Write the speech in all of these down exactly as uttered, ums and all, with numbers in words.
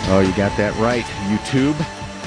Oh, you got that right. YouTube.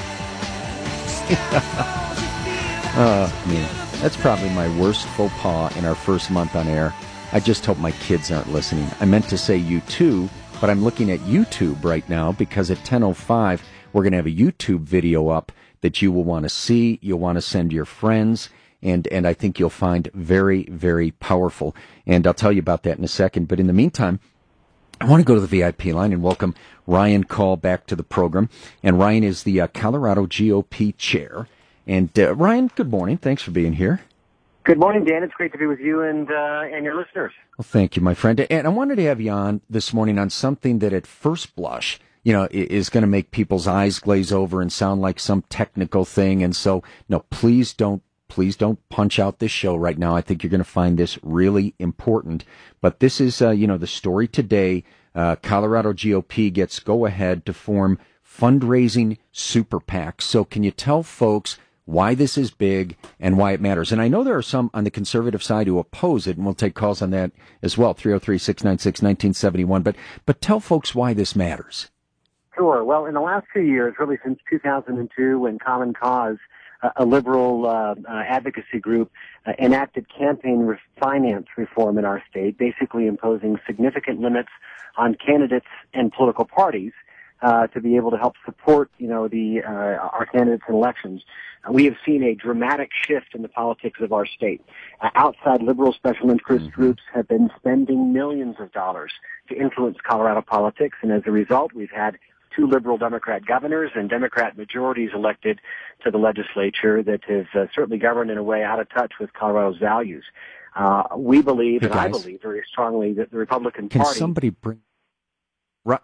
uh, man, that's probably my worst faux pas in our first month on air. I just hope my kids aren't listening. I meant to say you too, but I'm looking at YouTube right now because at ten oh five, we're going to have a YouTube video up that you will want to see. You'll want to send your friends, and, and I think you'll find very, very powerful. And I'll tell you about that in a second. But in the meantime, I want to go to the V I P line and welcome Ryan Call back to the program. And Ryan is the uh, Colorado G O P chair. And uh, Ryan, good morning. Thanks for being here. Good morning, Dan. It's great to be with you and uh, and your listeners. Well, thank you, my friend. And I wanted to have you on this morning on something that at first blush, you know, is going to make people's eyes glaze over and sound like some technical thing. And so, no, please don't. Please don't punch out this show right now. I think you're going to find this really important. But this is, uh, you know, the story today. Uh, Colorado G O P gets go-ahead to form fundraising super PACs. So can you tell folks why this is big and why it matters? And I know there are some on the conservative side who oppose it, and we'll take calls on that as well, three oh three, six nine six, one nine seven one. But, but tell folks why this matters. Sure. Well, in the last few years, really since two thousand two, when Common Cause, a liberal uh, uh, advocacy group, uh, enacted campaign re- finance reform in our state, basically imposing significant limits on candidates and political parties uh, to be able to help support, you know, the uh, our candidates in elections. Uh, we have seen a dramatic shift in the politics of our state. Uh, outside liberal special interest mm-hmm. groups have been spending millions of dollars to influence Colorado politics, and as a result, we've had two liberal Democrat governors and Democrat majorities elected to the legislature that have uh, certainly governed in a way out of touch with Colorado's values. Uh, we believe, hey and I believe very strongly, that the Republican can Party... Can somebody bring... Right.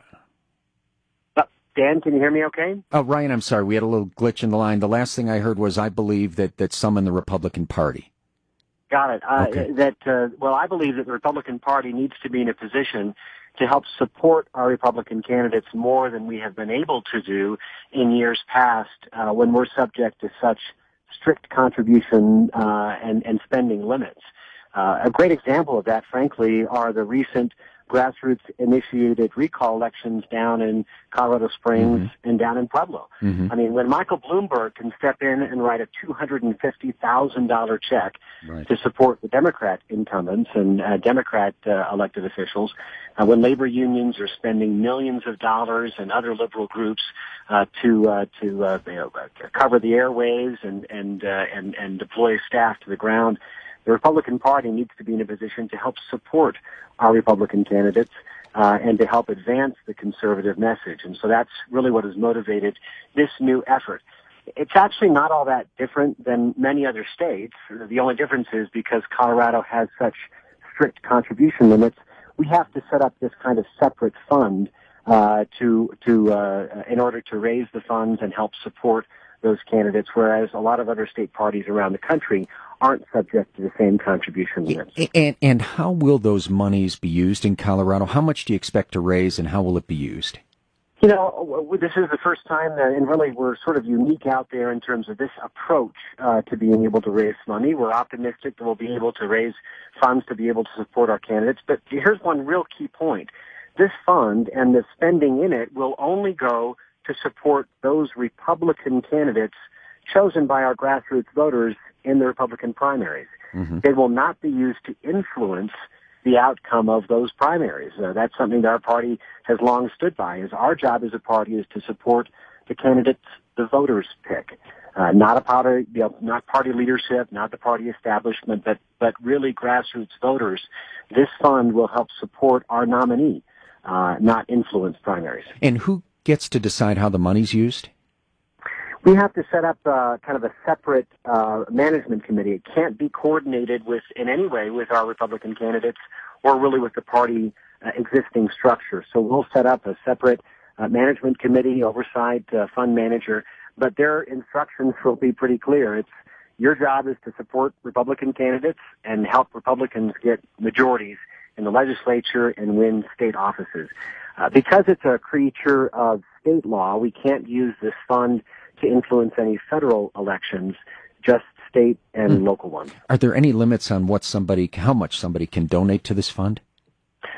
Uh, Dan, can you hear me okay? Oh, Ryan, I'm sorry. We had a little glitch in the line. The last thing I heard was I believe that, that some in the Republican Party. Got it. Uh, okay. That uh, well, I believe that the Republican Party needs to be in a position to help support our Republican candidates more than we have been able to do in years past uh, when we're subject to such strict contribution uh, and, and spending limits. Uh, a great example of that, frankly, are the recent grassroots-initiated recall elections down in Colorado Springs mm-hmm. and down in Pueblo. Mm-hmm. I mean, when Michael Bloomberg can step in and write a two hundred fifty thousand dollars check right. to support the Democrat incumbents and uh, Democrat uh, elected officials, uh, when labor unions are spending millions of dollars and other liberal groups uh, to uh, to uh, you know, cover the airwaves and and, uh, and and deploy staff to the ground, the Republican Party needs to be in a position to help support our Republican candidates uh, and to help advance the conservative message. And so that's really what has motivated this new effort. It's actually not all that different than many other states. The only difference is because Colorado has such strict contribution limits, we have to set up this kind of separate fund uh, to to uh, in order to raise the funds and help support those candidates, whereas a lot of other state parties around the country aren't subject to the same contribution limits. And, and how will those monies be used in Colorado? How much do you expect to raise, and how will it be used? You know, this is the first time that, and really we're sort of unique out there in terms of this approach uh, to being able to raise money. We're optimistic that we'll be able to raise funds to be able to support our candidates. But here's one real key point. This fund and the spending in it will only go to support those Republican candidates chosen by our grassroots voters in the Republican primaries. Mm-hmm. They will not be used to influence the outcome of those primaries. Uh, that's something that our party has long stood by. Is our job as a party is to support the candidates the voters pick, uh, not a party, you know, not party leadership, not the party establishment, but but really grassroots voters. This fund will help support our nominee, uh, not influence primaries. And who gets to decide how the money's used? We have to set up uh, kind of a separate uh, management committee. It can't be coordinated with, in any way, with our Republican candidates or really with the party uh, existing structure. So we'll set up a separate uh, management committee, oversight, uh, fund manager, but their instructions will be pretty clear. It's your job is to support Republican candidates and help Republicans get majorities in the legislature and win state offices. Uh, because it's a creature of state law, we can't use this fund to influence any federal elections, just state and mm. local ones. Are there any limits on what somebody, how much somebody can donate to this fund?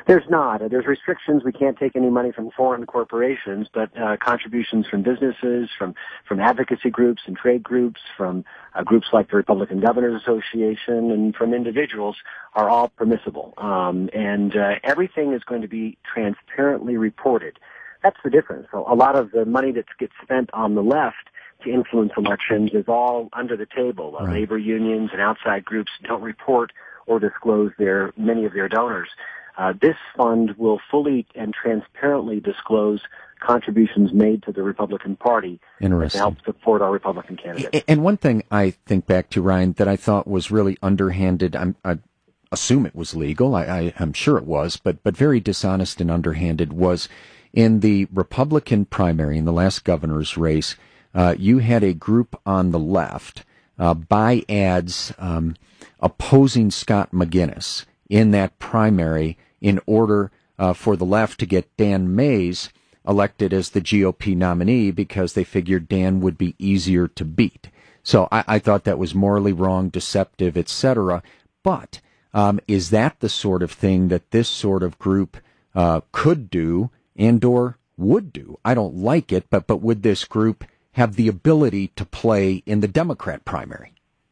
There's not. There's restrictions. We can't take any money from foreign corporations, but uh, contributions from businesses, from, from advocacy groups and trade groups, from uh, groups like the Republican Governors Association, and from individuals are all permissible. Um, and uh, everything is going to be transparently reported. That's the difference. So a lot of the money that gets spent on the left to influence elections is all under the table. Uh, right. Labor unions and outside groups don't report or disclose their many of their donors. Uh, this fund will fully and transparently disclose contributions made to the Republican Party to help support our Republican candidates. And one thing I think back to, Ryan, that I thought was really underhanded, I'm, I assume it was legal, I, I, I'm sure it was, but, but very dishonest and underhanded, was in the Republican primary, in the last governor's race, uh, you had a group on the left uh, buy ads um, opposing Scott McGinnis in that primary in order uh, for the left to get Dan Mays elected as the G O P nominee because they figured Dan would be easier to beat. So I, I thought that was morally wrong, deceptive, et cetera. But um, is that the sort of thing that this sort of group uh, could do and or would do? I don't like it, but but would this group have the ability to play in the Democrat primary?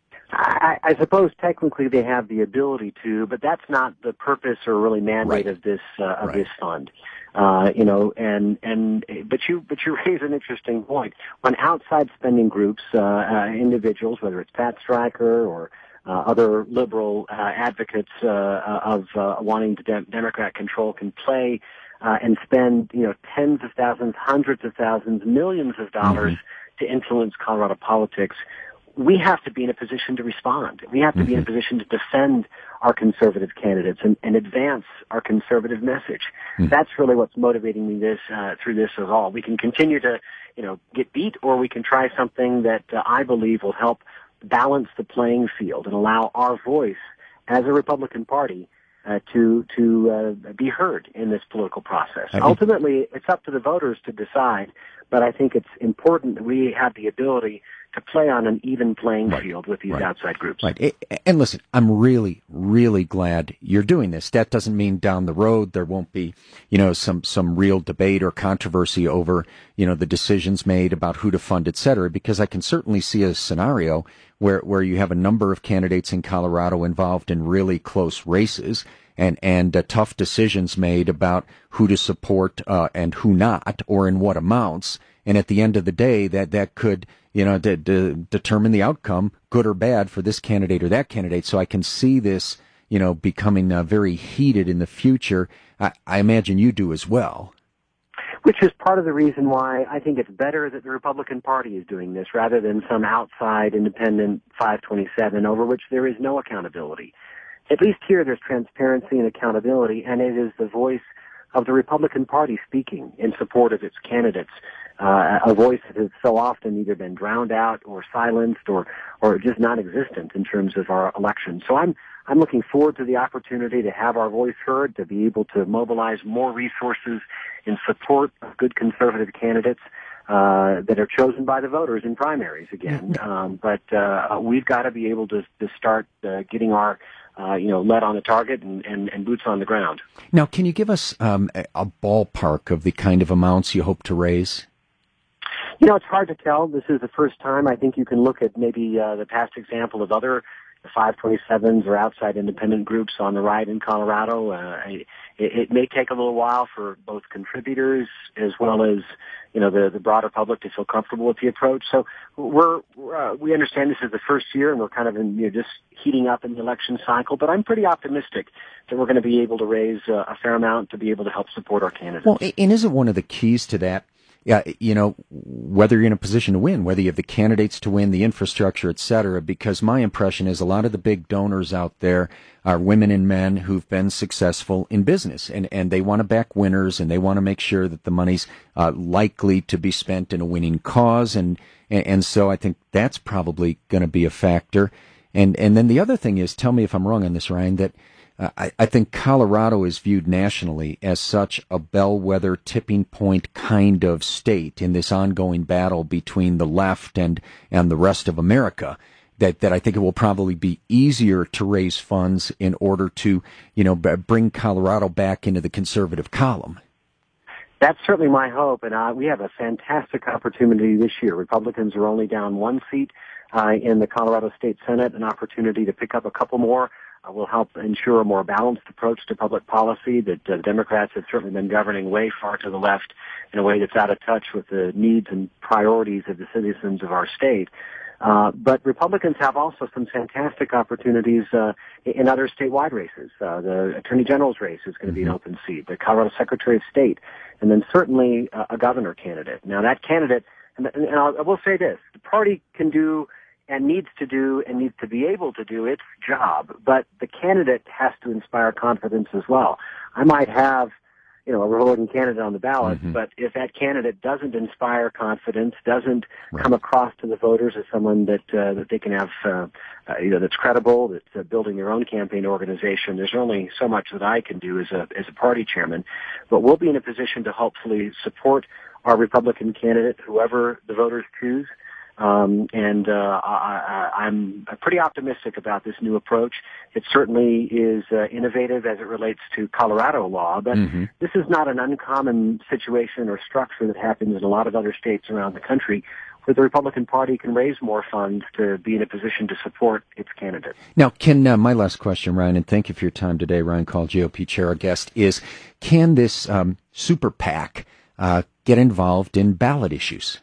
I, I suppose technically they have the ability to, but that's not the purpose or really mandate right. of this uh, of right. this fund. Uh, you know, and and but you but you raise an interesting point. When outside spending groups, uh, uh, individuals, whether it's Pat Stryker or uh, other liberal uh, advocates uh, of uh, wanting to de- Democrat control, can play uh, and spend you know tens of thousands, hundreds of thousands, millions of dollars mm-hmm. to influence Colorado politics, we have to be in a position to respond. We have to mm-hmm. be in a position to defend our conservative candidates and, and advance our conservative message. Mm-hmm. That's really what's motivating me this uh, through this at all. We can continue to, you know, get beat, or we can try something that uh, I believe will help balance the playing field and allow our voice as a Republican Party uh, to to uh, be heard in this political process. I Ultimately, it's up to the voters to decide, but I think it's important that we have the ability to play on an even playing right. field with these right. outside groups. Right. And listen, I'm really, really glad you're doing this. That doesn't mean down the road there won't be, you know, some, some real debate or controversy over, you know, the decisions made about who to fund, et cetera, because I can certainly see a scenario where, where you have a number of candidates in Colorado involved in really close races and, and uh, tough decisions made about who to support uh, and who not, or in what amounts. And at the end of the day, that, that could, you know, de- de- determine the outcome, good or bad, for this candidate or that candidate. So I can see this, you know, becoming uh, very heated in the future. I, I imagine you do as well. Which is part of the reason why I think it's better that the Republican Party is doing this rather than some outside independent five twenty-seven over which there is no accountability. At least here there's transparency and accountability, and it is the voice of the Republican Party speaking in support of its candidates. Uh, a voice that has so often either been drowned out or silenced or, or just non-existent in terms of our election. So I'm, I'm looking forward to the opportunity to have our voice heard, to be able to mobilize more resources in support of good conservative candidates, uh, that are chosen by the voters in primaries again. Um, but, uh, we've got to be able to, to start, uh, getting our, Uh, you know, lead on the target and, and, and boots on the ground. Now, can you give us um, a, a ballpark of the kind of amounts you hope to raise? You know, it's hard to tell. This is the first time. I think you can look at maybe uh, the past example of other five twenty-sevens or outside independent groups on the right in Colorado. Uh, it, it may take a little while for both contributors as well as, you know, the, the broader public to feel comfortable with the approach. So we're, uh, we understand this is the first year and we're kind of in, you know, just heating up in the election cycle, but I'm pretty optimistic that we're going to be able to raise uh, a fair amount to be able to help support our candidates. Well, and isn't one of the keys to that, yeah, you know, whether you're in a position to win, whether you have the candidates to win, the infrastructure, et cetera, because my impression is a lot of the big donors out there are women and men who've been successful in business, and, and they want to back winners, and they want to make sure that the money's uh, likely to be spent in a winning cause, and, and, and so I think that's probably going to be a factor. And, and then the other thing is, tell me if I'm wrong on this, Ryan, that Uh, I, I think Colorado is viewed nationally as such a bellwether tipping point kind of state in this ongoing battle between the left and, and the rest of America. that, that I think it will probably be easier to raise funds in order to, you know, b- bring Colorado back into the conservative column. That's certainly my hope, and uh, we have a fantastic opportunity this year. Republicans are only down one seat uh, in the Colorado State Senate. An opportunity to pick up a couple more uh, will help ensure a more balanced approach to public policy that uh, Democrats have certainly been governing way far to the left in a way that's out of touch with the needs and priorities of the citizens of our state. Uh, but Republicans have also some fantastic opportunities uh, in other statewide races. Uh, the Attorney General's race is going to be an open seat, the Colorado Secretary of State, and then certainly uh, a governor candidate. Now, that candidate, and, and I'll, I will say this, the party can do and needs to do and needs to be able to do its job, but the candidate has to inspire confidence as well. I might have you know, a Republican candidate on the ballot, mm-hmm. but if that candidate doesn't inspire confidence, doesn't right. come across to the voters as someone that uh, that they can have, uh, uh, you know, that's credible, that's uh, building their own campaign organization, there's only so much that I can do as a as a party chairman. But we'll be in a position to hopefully support our Republican candidate, whoever the voters choose. Um, and uh, I, I, I'm pretty optimistic about this new approach. It certainly is uh, innovative as it relates to Colorado law, but mm-hmm. this is not an uncommon situation or structure that happens in a lot of other states around the country, where the Republican Party can raise more funds to be in a position to support its candidate. Now, can uh, my last question, Ryan, and thank you for your time today, Ryan Call, G O P chair, our guest, is can this um, super PAC uh, get involved in ballot issues?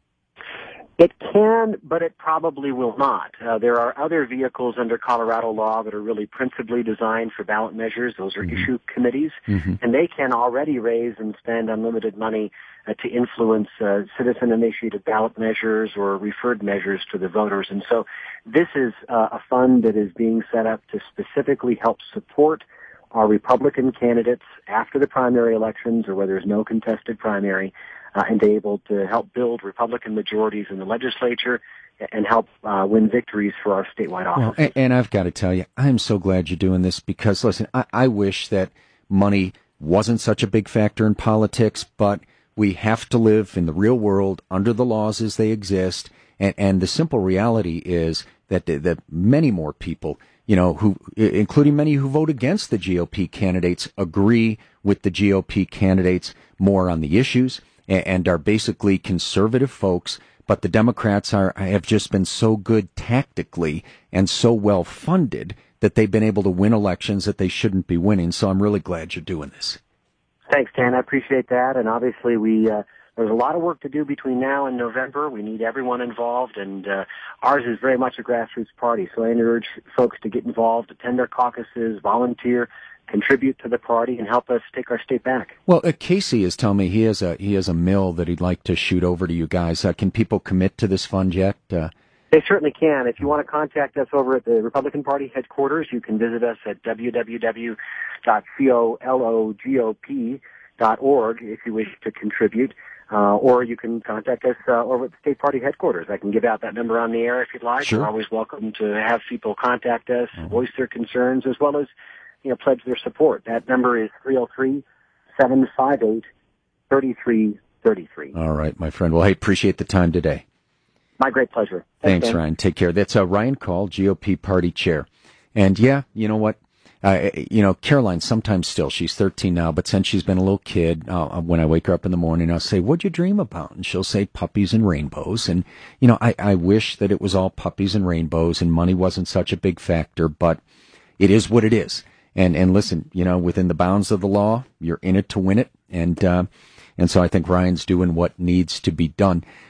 It can, but it probably will not. Uh, there are other vehicles under Colorado law that are really principally designed for ballot measures. Those are mm-hmm. issue committees, mm-hmm. and they can already raise and spend unlimited money uh, to influence uh, citizen-initiated ballot measures or referred measures to the voters. And so this is uh, a fund that is being set up to specifically help support our Republican candidates after the primary elections or where there's no contested primary, Uh, and be able to help build Republican majorities in the legislature and help uh, win victories for our statewide offices. Well, and, and I've got to tell you, I'm so glad you're doing this because, listen, I, I wish that money wasn't such a big factor in politics, but we have to live in the real world under the laws as they exist. And, and the simple reality is that, that many more people, you know, who, including many who vote against the G O P candidates, agree with the G O P candidates more on the issues and are basically conservative folks, but the Democrats are have just been so good tactically and so well funded that they've been able to win elections that they shouldn't be winning. So I'm really glad you're doing this. Thanks, Dan. I appreciate that. And obviously, we uh, there's a lot of work to do between now and November. We need everyone involved, and uh, ours is very much a grassroots party. So I encourage folks to get involved, attend our caucuses, volunteer, contribute to the party, and help us take our state back. Well, uh, Casey is telling me he has a he has a mill that he'd like to shoot over to you guys. Uh, can people commit to this fund yet? Uh, they certainly can. If you want to contact us over at the Republican Party headquarters, you can visit us at w w w dot cologop dot org if you wish to contribute. Uh, or you can contact us uh, over at the state party headquarters. I can give out that number on the air if you'd like. Sure. We're always welcome to have people contact us, mm-hmm. voice their concerns, as well as you know, pledge their support. That number is three oh three, seven five eight, three three three three. All right, my friend. Well, I appreciate the time today. My great pleasure. Thanks, Thanks Ryan. Take care. That's uh, Ryan Call, G O P party chair. And yeah, you know what? Uh, you know, Caroline, sometimes still, she's thirteen now, but since she's been a little kid, uh, when I wake her up in the morning, I'll say, what'd you dream about? And she'll say puppies and rainbows. And, you know, I, I wish that it was all puppies and rainbows and money wasn't such a big factor, but it is what it is. And, and listen, you know, within the bounds of the law, you're in it to win it. And, uh, and so I think Ryan's doing what needs to be done.